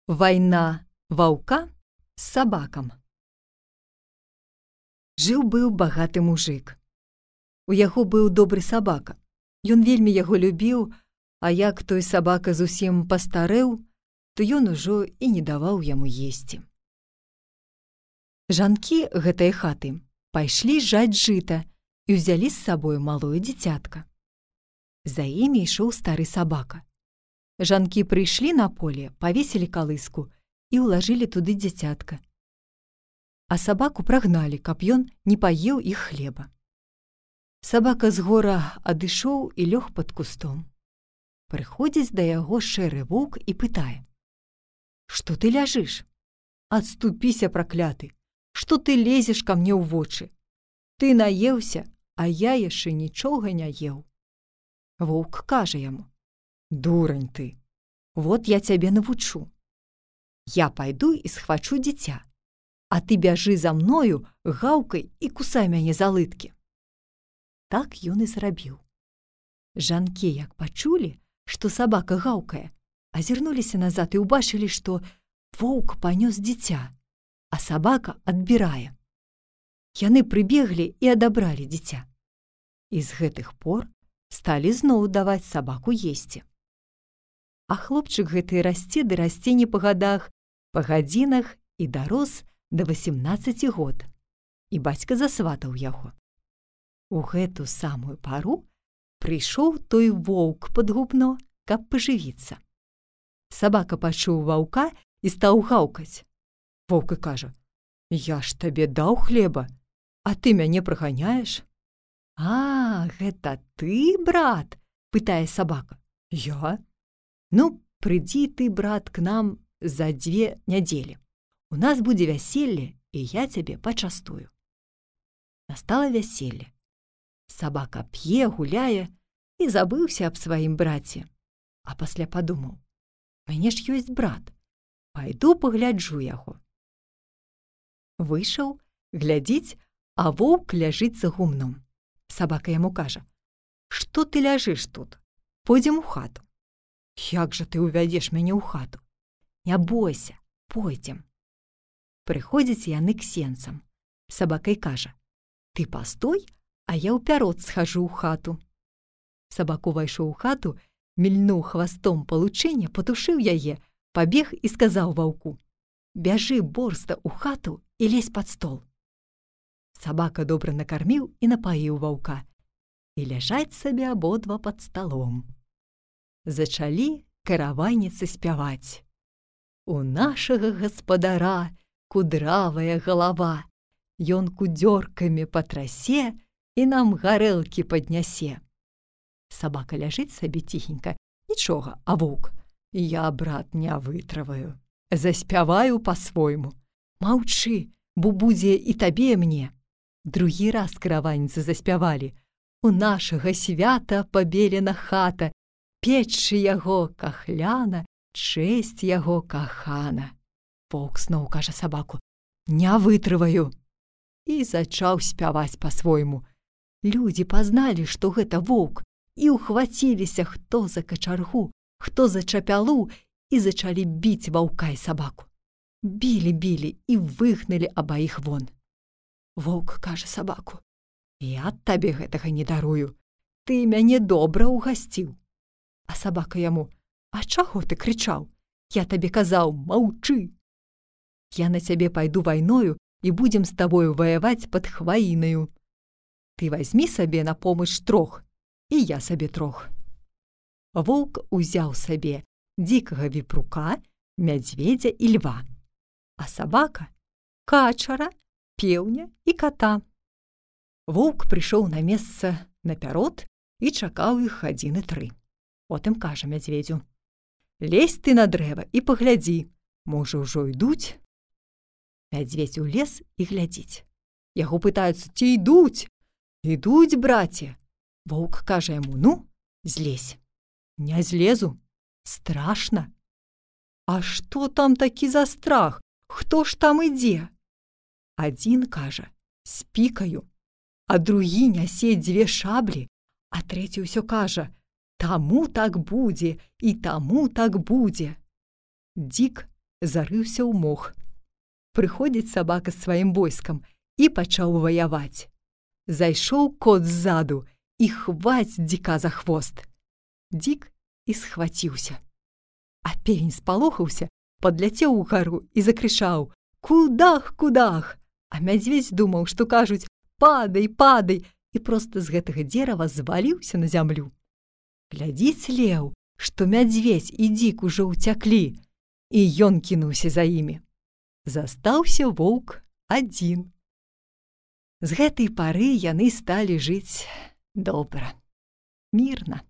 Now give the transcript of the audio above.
Вайна ваўка з сабакам. Жыў-быў багаты мужык. У яго быў добры сабака. Ён вельмі яго любіў, а як той сабака зусім пастарэў, то ён ужо і не даваў яму есці. Жанкі гэтай хаты пайшлі жаць жыта і ўзялі з сабою малое дзіцятка. За імі ішоў стары сабака. Жанкі прыйшлі на поле, павесілі калыску і ўлажылі туды дзіцятка. А сабаку прагналі, каб ён не паеў іх хлеба. Сабака з гора адышоў і лёг пад кустом. Прыходзіць да яго шэры воўк і пытае: «Што ты ляжыш? Адступіся, пракляты! Што ты лезеш ка мне ў вочы? Ты наеўся, а я яшчэ нічога не еў». Воўк кажа яму: «Дурань ты! Вот я цябе навучу. Я пайду і схвачу дзіця, а ты бяжы за мною, гаўкай і кусай мяне за лыткі». Так ён і зрабіў. Жанкі, як пачулі, што сабака гаўкае, азірнуліся назад і ўбачылі, што воўк панёс дзіця, а сабака адбірае. Яны прыбеглі і адабралі дзіця. І з гэтых пор сталі зноў даваць сабаку есці. А хлопчык гэты расце ды расце не па гадах, па гадзінах і дарос да 18 год. І бацька засватаў яго. У гэту самую пару прыйшоў той воўк пад губно, каб пажывіцца. Сабака пачуў ваўка і стаў гаўкаць. Воўк і кажа: «Я ж табе даў хлеба, а ты мяне праганяеш». «А, гэта ты, брат?» – пытае сабака. «Я? Ну, прыдзі ты, брат, к нам за 2 нядзелі. У нас будзе вяселле, і я цябе пачастую». Настала вяселле. Сабака п'е, гуляе і забыўся аб сваім браце. А пасля падумаў: «Мяне ж ёсць брат, пайду пагляджу яго». Выйшаў, глядзіць, а воўк ляжыць за гумном. Сабака яму кажа: «Што ты ляжыш тут? Пойдзем у хату». «Як жа ты ўвядзеш мяне ў хату?» «Не бойся, пойдзем». Прыходзяць яны к сенцам. Сабака і кажа: «Ты пастой, а я ў пярот схажу ў хату». Сабака ўвайшоў у хату, мільнуў хвастом па лучыне, патушыў яе, пабег і сказаў ваўку: «Бяжы борста ў хату і лезь пад стол». Сабака добра накарміў і напаіў ваўка, і ляжаць сабе абодва пад сталом. Зачалі каравайніцы спяваць: «У нашага гаспадара кудравая галава, ён кудзёркамі патрасе і нам гарэлкі паднясе». Сабака ляжыць сабе ціхенька, нічога, а воўк: «Я, брат, не вытрываю, заспяваю па-свойму. Маўчы, бо будзе і табе, і мне». Другі раз каравайніцы заспявалі: «У нашага свята пабелена хата, печы яго кахляна, чэсць яго кахана». Воўк зноў кажа сабаку: «Не вытрываю». І зачаў спяваць па-свойму. Людзі пазналі, што гэта воўк, і ўхваціліся хто за качаргу, хто за чапялу, і зачалі біць ваўка і сабаку. Білі і выгналі абаіх вон. Воўк кажа сабаку: «Я табе гэтага не дарую, ты мяне добра ўгасціў». А сабака яму: «А чаго ты крычаў? Я табе казаў, маўчы. Я на цябе пайду вайною і будзем з табою ваяваць пад хваінаю. Ты вазьмі сабе на помач 3, і я сабе 3». Воўк узяў сабе дзікага віпрука, мядзведзя і льва, а сабака – качара, пеўня і ката. Воўк прыйшоў на месца напярод і чакаў іх 3 гадзіны. Потым кажа мядзведзю: «Лезь ты на дрэва і паглядзі, можа, ўжо ідуць». Мядзведзь улез і глядзіць. Яго пытаюцца: «Ці ідуць?» «Ідуць, браце». Воўк кажа яму: «Ну, злезь». «Не злезу, страшна». «А што там такі за страх? Хто ж там ідзе?» Адзін кажа: «З пікаю», а другі нясе 2 шаблі, а трэці ўсё кажа: «Таму так будзе, і таму так будзе». Дзік зарыўся ў мох. Прыходзіць сабака з сваім войскам і пачаў ваяваць. Зайшоў кот ззаду і хваць дзіка за хвост. Дзік і схваціўся. А певень спалохаўся, падляцеў угару і закрычаў: «Кудах, кудах!» А мядзведзь думаў, што кажуць: «Падай, падай!» і проста з гэтага дзерава зваліўся на зямлю. Глядзіць леў, што мядзведзь і дзік ужо ўцяклі, і ён кінуўся за імі. Застаўся воўк адзін. З гэтай пары яны сталі жыць добра, мірна.